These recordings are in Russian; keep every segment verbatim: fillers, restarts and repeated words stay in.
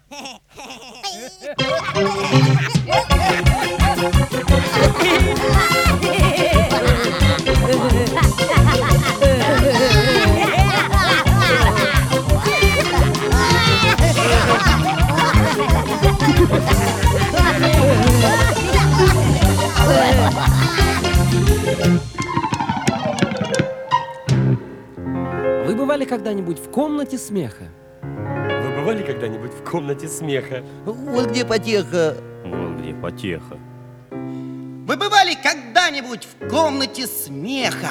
Вы бывали когда-нибудь в комнате смеха? Вы бывали когда-нибудь в комнате смеха? Вот где потеха. Вон где потеха. Вы бывали когда-нибудь в комнате смеха?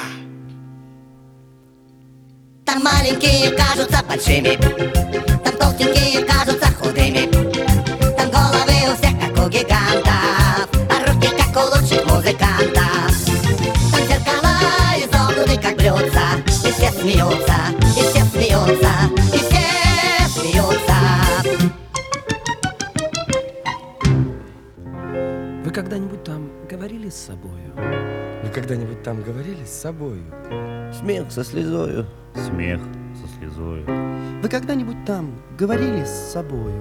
Там маленькие кажутся большими, там толстенькие кажутся худыми, там головы у всех как у гигантов, а руки как у лучших музыкантов. Там зеркала изогнуты как блюдца, и все смеются, и все смеются, и все смеются. Вы когда-нибудь там говорили с собою? Вы когда-нибудь там говорили с собою? Смех со слезою. Смех со слезою. Вы когда-нибудь там говорили с собою?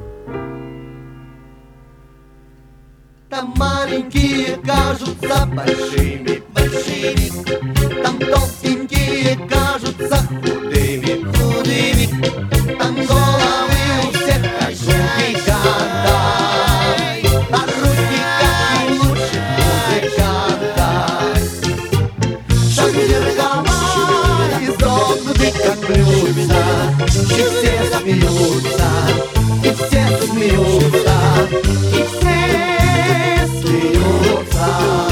Там маленькие кажутся большими, большими, там толстенькие кажутся худыми, худыми, там головы у всех как у гигантов, а руки как у лучших музыкантов. Там зеркала изогнуты как блюдца, и все смеются, и все смеются, и все смеются.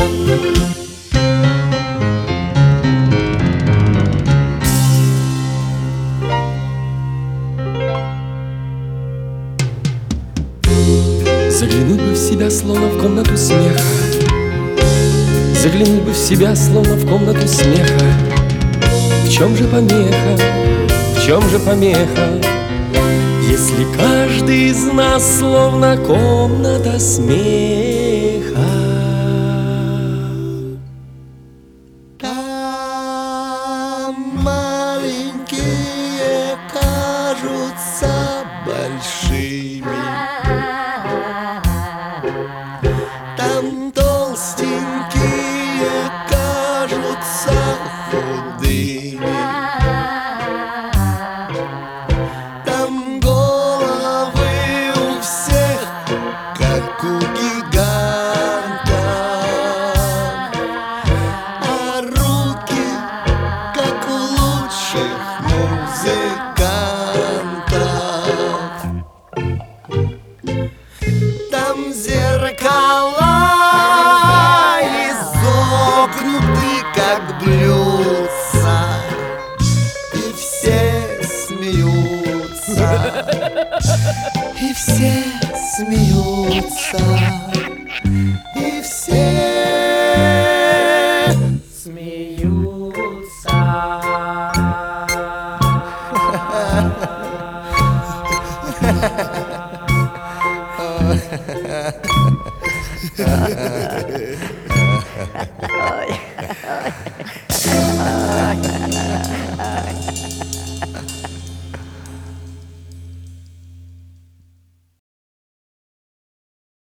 Заглянуть бы в себя, словно в комнату смеха. Заглянуть бы в себя, словно в комнату смеха. В чем же помеха, в чем же помеха, если каждый из нас словно комната смеха? Там маленькие кажутся большими, там толстенькие кажутся худыми, там головы у всех как у гигантов, а руки как у лучших музыкантов. Там зеркала изогнуты как блюдца, и все смеются, и все смеются, и все смеются. Ой, ой.